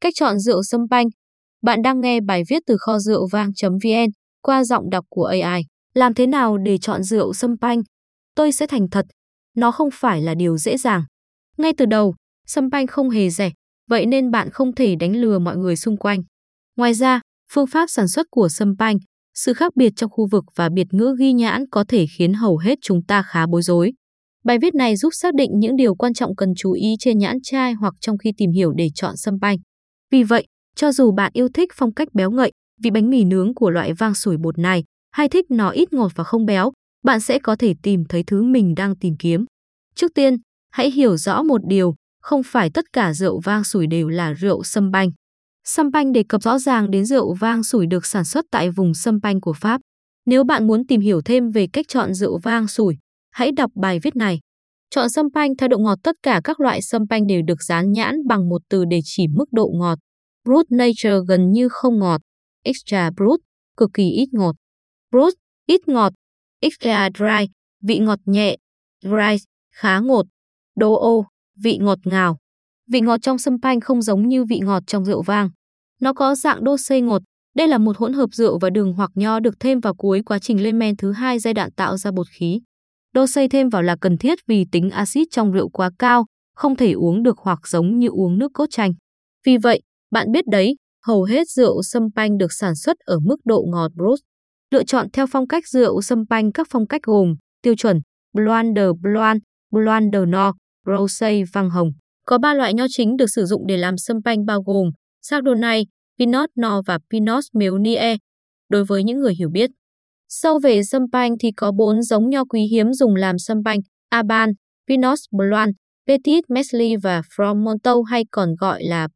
Cách chọn rượu sâm panh. Bạn đang nghe bài viết từ kho rượu vang.vn qua giọng đọc của AI. Làm thế nào để chọn rượu sâm panh? Tôi sẽ thành thật, nó không phải là điều dễ dàng. Ngay từ đầu, sâm panh không hề rẻ, vậy nên bạn không thể đánh lừa mọi người xung quanh. Ngoài ra, phương pháp sản xuất của sâm panh, sự khác biệt trong khu vực và biệt ngữ ghi nhãn có thể khiến hầu hết chúng ta khá bối rối. Bài viết này giúp xác định những điều quan trọng cần chú ý trên nhãn chai hoặc trong khi tìm hiểu để chọn sâm panh. Vì vậy, cho dù bạn yêu thích phong cách béo ngậy, vị bánh mì nướng của loại vang sủi bột này, hay thích nó ít ngọt và không béo, bạn sẽ có thể tìm thấy thứ mình đang tìm kiếm. Trước tiên, hãy hiểu rõ một điều, không phải tất cả rượu vang sủi đều là rượu sâm panh. Sâm panh đề cập rõ ràng đến rượu vang sủi được sản xuất tại vùng sâm panh của Pháp. Nếu bạn muốn tìm hiểu thêm về cách chọn rượu vang sủi, hãy đọc bài viết này. Chọn sâm panh theo độ ngọt. Tất cả các loại sâm panh đều được dán nhãn bằng một từ để chỉ mức độ ngọt. Brut Nature gần như không ngọt. Extra Brut, cực kỳ ít ngọt. Brut, ít ngọt. Extra Dry, vị ngọt nhẹ. Dry, khá ngọt. Đô, vị ngọt ngào. Vị ngọt trong sâm panh không giống như vị ngọt trong rượu vang. Nó có dạng dosage ngọt. Đây là một hỗn hợp rượu và đường hoặc nho được thêm vào cuối quá trình lên men thứ hai giai đoạn tạo ra bột khí. Dosage thêm vào là cần thiết vì tính axit trong rượu quá cao, không thể uống được hoặc giống như uống nước cốt chanh. Vì vậy, bạn biết đấy, hầu hết rượu sâm panh được sản xuất ở mức độ ngọt Brut. Lựa chọn theo phong cách rượu sâm panh. Các phong cách gồm tiêu chuẩn, Blonde de Blanc, Blonde de Nord, Rosé vang hồng. Có 3 loại nho chính được sử dụng để làm sâm panh bao gồm Chardonnay, Pinot Noir và Pinot Meunier. Đối với những người hiểu biết sâu về sâm panh thì có 4 giống nho quý hiếm dùng làm sâm panh: Alban, Pinot Blanc, Petit Mesli và Fromenteau hay còn gọi là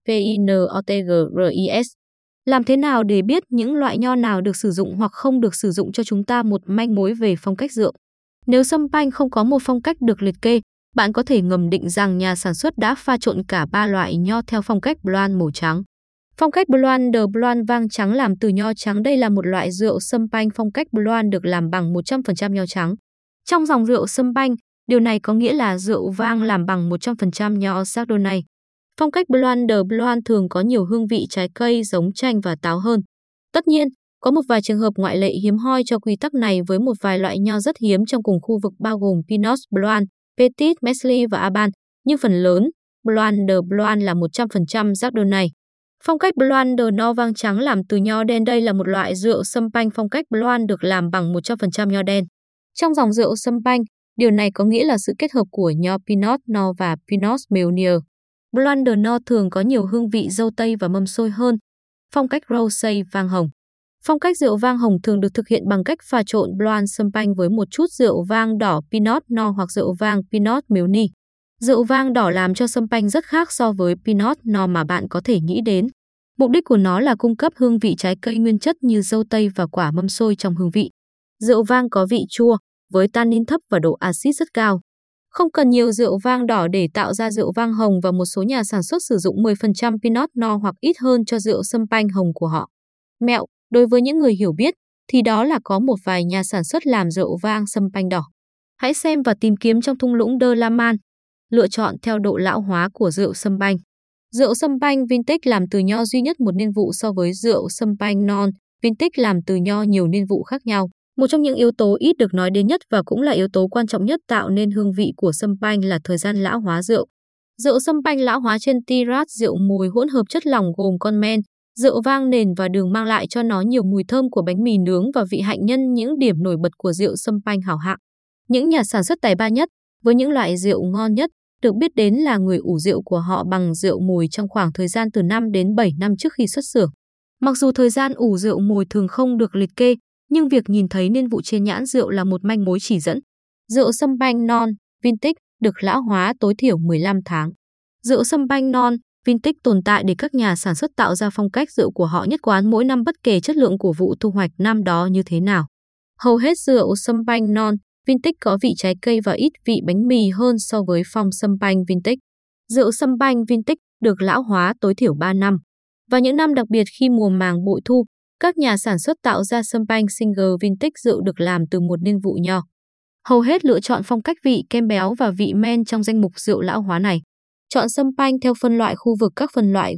Pinot-Gris. Làm thế nào để biết những loại nho nào được sử dụng hoặc không được sử dụng cho chúng ta một manh mối về phong cách rượu? Nếu sâm panh không có một phong cách được liệt kê, bạn có thể ngầm định rằng nhà sản xuất đã pha trộn cả 3 loại nho theo phong cách Blanc màu trắng. Phong cách Blonde de Blanc vang trắng làm từ nho trắng. Đây là một loại rượu sâm panh phong cách Blanc được làm bằng 100% nho trắng. Trong dòng rượu sâm panh, điều này có nghĩa là rượu vang làm bằng 100% nho Chardonnay. Phong cách Blonde de Blanc thường có nhiều hương vị trái cây giống chanh và táo hơn. Tất nhiên, có một vài trường hợp ngoại lệ hiếm hoi cho quy tắc này với một vài loại nho rất hiếm trong cùng khu vực bao gồm Pinot Blanc, Petit Mesli và Alban, nhưng phần lớn, Blonde de Blanc là 100% Chardonnay. Phong cách Blonde de Nord vang trắng làm từ nho đen. Đây là một loại rượu sâm panh phong cách Blonde được làm bằng 100% nho đen. Trong dòng rượu sâm panh, điều này có nghĩa là sự kết hợp của nho Pinot Noir và Pinot Meunier. Blonde de Nord thường có nhiều hương vị dâu tây và mâm xôi hơn. Phong cách Rosé vang hồng. Phong cách rượu vang hồng thường được thực hiện bằng cách pha trộn Blanc sâm panh với một chút rượu vang đỏ Pinot Noir hoặc rượu vang Pinot Meunier. Rượu vang đỏ làm cho sâm panh rất khác so với Pinot Noir mà bạn có thể nghĩ đến. Mục đích của nó là cung cấp hương vị trái cây nguyên chất như dâu tây và quả mâm xôi trong hương vị. Rượu vang có vị chua, với tannin thấp và độ axit rất cao. Không cần nhiều rượu vang đỏ để tạo ra rượu vang hồng và một số nhà sản xuất sử dụng 10% Pinot Noir hoặc ít hơn cho rượu sâm panh hồng của họ. Mẹo, đối với những người hiểu biết, thì đó là có một vài nhà sản xuất làm rượu vang sâm panh đỏ. Hãy xem và tìm kiếm trong thung lũng De La Man. Lựa chọn theo độ lão hóa của rượu sâm panh. Rượu sâm panh vintage làm từ nho duy nhất một niên vụ so với rượu sâm panh non vintage làm từ nho nhiều niên vụ khác nhau. Một trong những yếu tố ít được nói đến nhất và cũng là yếu tố quan trọng nhất tạo nên hương vị của sâm panh là thời gian lão hóa rượu. Rượu sâm panh lão hóa trên tirad rượu mùi hỗn hợp chất lỏng gồm con men, rượu vang nền và đường mang lại cho nó nhiều mùi thơm của bánh mì nướng và vị hạnh nhân, những điểm nổi bật của rượu sâm panh hảo hạng. Những nhà sản xuất tài ba nhất với những loại rượu ngon nhất được biết đến là người ủ rượu của họ bằng rượu mùi trong khoảng thời gian từ 5 đến 7 năm trước khi xuất xưởng. Mặc dù thời gian ủ rượu mùi thường không được liệt kê, nhưng việc nhìn thấy niên vụ trên nhãn rượu là một manh mối chỉ dẫn. Rượu sâm panh non vintage được lão hóa tối thiểu 15 tháng. Rượu sâm panh non vintage tồn tại để các nhà sản xuất tạo ra phong cách rượu của họ nhất quán mỗi năm bất kể chất lượng của vụ thu hoạch năm đó như thế nào. Hầu hết rượu sâm panh non vintage có vị trái cây và ít vị bánh mì hơn so với phong sâm panh vintage. Rượu sâm panh vintage được lão hóa tối thiểu 3 năm. Và những năm đặc biệt khi mùa màng bội thu, các nhà sản xuất tạo ra sâm panh single vintage rượu được làm từ một niên vụ nho. Hầu hết lựa chọn phong cách vị kem béo và vị men trong danh mục rượu lão hóa này. Chọn sâm panh theo phân loại khu vực. Các phân loại gồm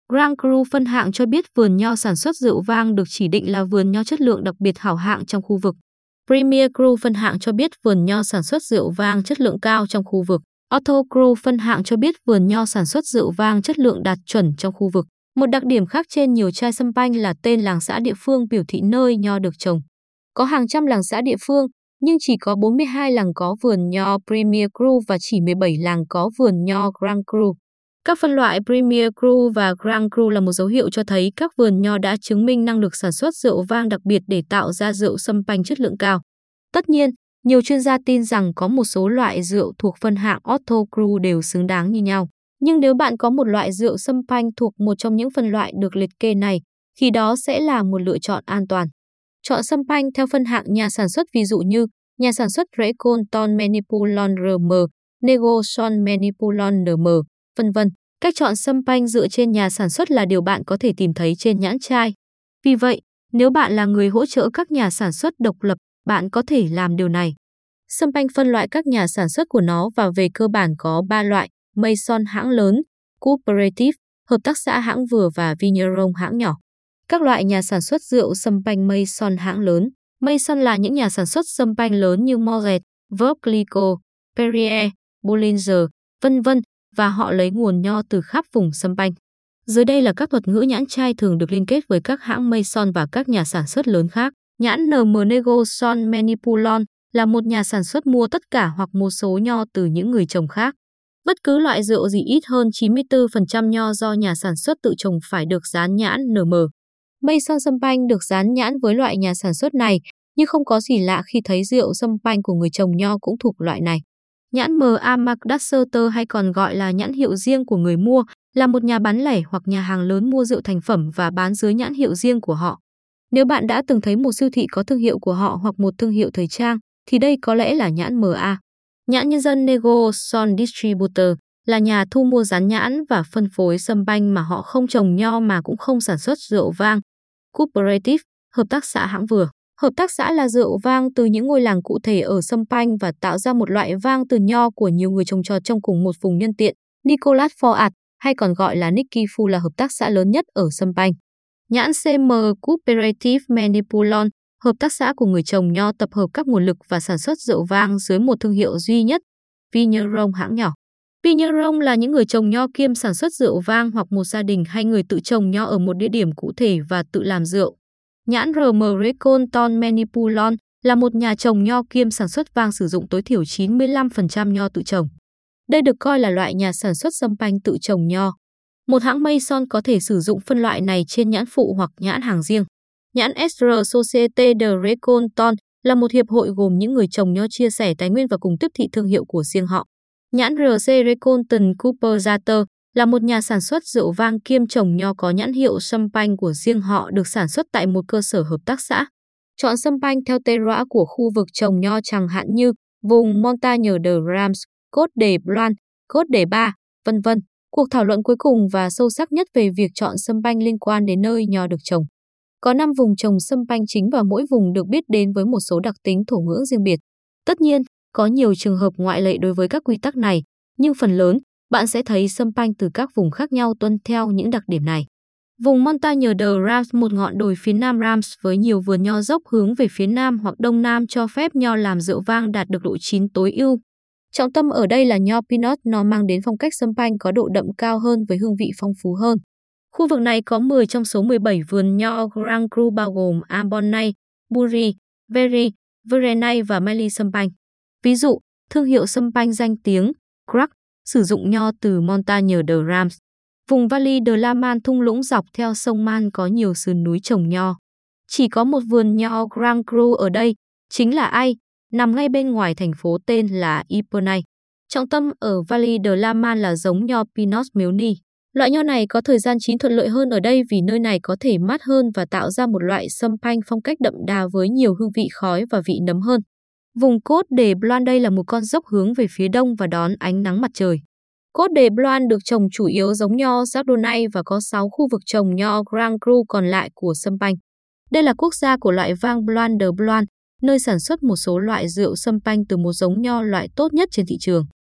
Grand Cru phân hạng cho biết vườn nho sản xuất rượu vang được chỉ định là vườn nho chất lượng đặc biệt hảo hạng trong khu vực. Premier Cru phân hạng cho biết vườn nho sản xuất rượu vang chất lượng cao trong khu vực. Auto Cru phân hạng cho biết vườn nho sản xuất rượu vang chất lượng đạt chuẩn trong khu vực. Một đặc điểm khác trên nhiều chai champagne là tên làng xã địa phương biểu thị nơi nho được trồng. Có hàng trăm làng xã địa phương, nhưng chỉ có 42 làng có vườn nho Premier Cru và chỉ 17 làng có vườn nho Grand Cru. Các phân loại Premier Cru và Grand Cru là một dấu hiệu cho thấy các vườn nho đã chứng minh năng lực sản xuất rượu vang đặc biệt để tạo ra rượu champagne chất lượng cao. Tất nhiên, nhiều chuyên gia tin rằng có một số loại rượu thuộc phân hạng Auto Cru đều xứng đáng như nhau. Nhưng nếu bạn có một loại rượu champagne thuộc một trong những phân loại được liệt kê này, thì đó sẽ là một lựa chọn an toàn. Chọn champagne theo phân hạng nhà sản xuất, ví dụ như nhà sản xuất Recon Ton Manipulon RM, Nego Son Manipulon NM, vân vân. Cách chọn champagne dựa trên nhà sản xuất là điều bạn có thể tìm thấy trên nhãn chai. Vì vậy, nếu bạn là người hỗ trợ các nhà sản xuất độc lập, bạn có thể làm điều này. Champagne phân loại các nhà sản xuất của nó và về cơ bản có 3 loại: Maison hãng lớn, Cooperative, hợp tác xã hãng vừa và Vigneron hãng nhỏ. Các loại nhà sản xuất rượu champagne Maison hãng lớn. Maison là những nhà sản xuất champagne lớn như Moët, Veuve Clicquot, Perrier, Bollinger, vân vân, và họ lấy nguồn nho từ khắp vùng champagne. Dưới đây là các thuật ngữ nhãn chai thường được liên kết với các hãng Maison và các nhà sản xuất lớn khác. Nhãn NM Nego Son Manipulon là một nhà sản xuất mua tất cả hoặc một số nho từ những người trồng khác. Bất cứ loại rượu gì ít hơn 94% nho do nhà sản xuất tự trồng phải được dán nhãn NM. Maison champagne được dán nhãn với loại nhà sản xuất này, nhưng không có gì lạ khi thấy rượu champagne của người trồng nho cũng thuộc loại này. Nhãn M.A. Marc d'Asseter, hay còn gọi là nhãn hiệu riêng của người mua, là một nhà bán lẻ hoặc nhà hàng lớn mua rượu thành phẩm và bán dưới nhãn hiệu riêng của họ. Nếu bạn đã từng thấy một siêu thị có thương hiệu của họ hoặc một thương hiệu thời trang, thì đây có lẽ là nhãn M.A. Nhãn nhân dân Nego Son Distributor là nhà thu mua dán nhãn và phân phối champagne mà họ không trồng nho mà cũng không sản xuất rượu vang. Cooperative, hợp tác xã hãng vừa. Hợp tác xã là rượu vang từ những ngôi làng cụ thể ở champagne và tạo ra một loại vang từ nho của nhiều người trồng trọt trong cùng một vùng nhân tiện. Nicolas Fouad, hay còn gọi là Nicky Fu, là hợp tác xã lớn nhất ở champagne. Nhãn CM Cooperative Manipulon, hợp tác xã của người trồng nho tập hợp các nguồn lực và sản xuất rượu vang dưới một thương hiệu duy nhất. Vigneron hãng nhỏ. Vigneron là những người trồng nho kiêm sản xuất rượu vang hoặc một gia đình hay người tự trồng nho ở một địa điểm cụ thể và tự làm rượu. Nhãn RM Recon Ton Manipulon là một nhà trồng nho kiêm sản xuất vang sử dụng tối thiểu 95% nho tự trồng. Đây được coi là loại nhà sản xuất champagne tự trồng nho. Một hãng Maison có thể sử dụng phân loại này trên nhãn phụ hoặc nhãn hàng riêng. Nhãn SR Société de Recon Ton là một hiệp hội gồm những người trồng nho chia sẻ tài nguyên và cùng tiếp thị thương hiệu của riêng họ. Nhãn RC Reconton Cooperator là một nhà sản xuất rượu vang kiêm trồng nho có nhãn hiệu champagne của riêng họ, được sản xuất tại một cơ sở hợp tác xã. Chọn champagne theo terroir của khu vực trồng nho, chẳng hạn như vùng Montagne de Reims, Côte de Blanc, Côte de Bar, vân vân. Cuộc thảo luận cuối cùng và sâu sắc nhất về việc chọn champagne liên quan đến nơi nho được trồng. Có 5 vùng trồng champagne chính và mỗi vùng được biết đến với một số đặc tính thổ nhưỡng riêng biệt. Tất nhiên, có nhiều trường hợp ngoại lệ đối với các quy tắc này, nhưng phần lớn, bạn sẽ thấy champagne từ các vùng khác nhau tuân theo những đặc điểm này. Vùng Montagne de Reims, một ngọn đồi phía nam Reims với nhiều vườn nho dốc hướng về phía nam hoặc đông nam, cho phép nho làm rượu vang đạt được độ chín tối ưu. Trọng tâm ở đây là nho Pinot, nó mang đến phong cách champagne có độ đậm cao hơn với hương vị phong phú hơn. Khu vực này có 10 trong số 17 vườn nho Grand Cru bao gồm Ambonnay, Burry, Very, Verenay và Meili champagne. Ví dụ, thương hiệu champagne danh tiếng Crac sử dụng nho từ Montagne de Reims. Vùng Vallée de la Man, thung lũng dọc theo sông Man có nhiều sườn núi trồng nho. Chỉ có một vườn nho Grand Cru ở đây, chính là Ay, nằm ngay bên ngoài thành phố tên là Epernay. Trọng tâm ở Vallée de la Man là giống nho Pinot Meunier. Loại nho này có thời gian chín thuận lợi hơn ở đây vì nơi này có thể mát hơn và tạo ra một loại champagne phong cách đậm đà với nhiều hương vị khói và vị nấm hơn. Vùng Côte de Blanc, đây là một con dốc hướng về phía đông và đón ánh nắng mặt trời. Côte de Blanc được trồng chủ yếu giống nho Chardonnay và có 6 khu vực trồng nho Grand Cru còn lại của champagne. Đây là quốc gia của loại vang Blanc de Blanc, nơi sản xuất một số loại rượu champagne từ một giống nho loại tốt nhất trên thị trường.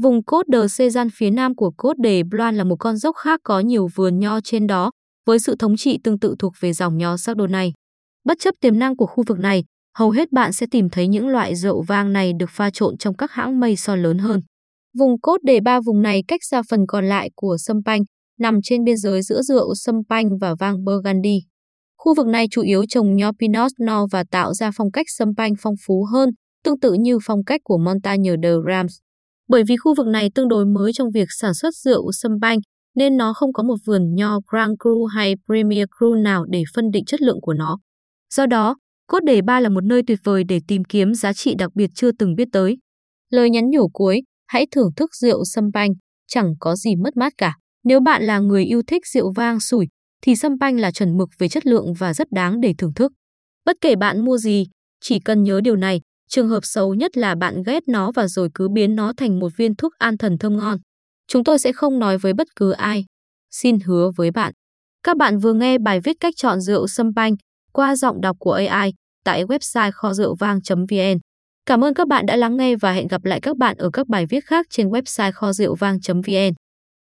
Vùng Côte d'Argent phía nam của Côte de Blanc là một con dốc khác có nhiều vườn nho trên đó, với sự thống trị tương tự thuộc về dòng nho Chardonnay. Bất chấp tiềm năng của khu vực này, hầu hết bạn sẽ tìm thấy những loại rượu vang này được pha trộn trong các hãng Maison lớn hơn. Vùng Côte de Ba vùng này cách xa phần còn lại của Champagne, nằm trên biên giới giữa rượu Champagne và vang Burgundy. Khu vực này chủ yếu trồng nho Pinot Noir và tạo ra phong cách Champagne phong phú hơn, tương tự như phong cách của Montagne de Reims. Bởi vì khu vực này tương đối mới trong việc sản xuất rượu Champagne, nên nó không có một vườn nho Grand Cru hay Premier Cru nào để phân định chất lượng của nó. Do đó, Côte de Ba là một nơi tuyệt vời để tìm kiếm giá trị đặc biệt chưa từng biết tới. Lời nhắn nhủ cuối, hãy thưởng thức rượu Champagne, chẳng có gì mất mát cả. Nếu bạn là người yêu thích rượu vang sủi, thì Champagne là chuẩn mực về chất lượng và rất đáng để thưởng thức. Bất kể bạn mua gì, chỉ cần nhớ điều này, trường hợp xấu nhất là bạn ghét nó và rồi cứ biến nó thành một viên thuốc an thần thơm ngon. Chúng tôi sẽ không nói với bất cứ ai. Xin hứa với bạn. Các bạn vừa nghe bài viết cách chọn rượu Champagne qua giọng đọc của AI tại website kho rượu vang.vn. Cảm ơn các bạn đã lắng nghe và hẹn gặp lại các bạn ở các bài viết khác trên website kho rượu vang.vn.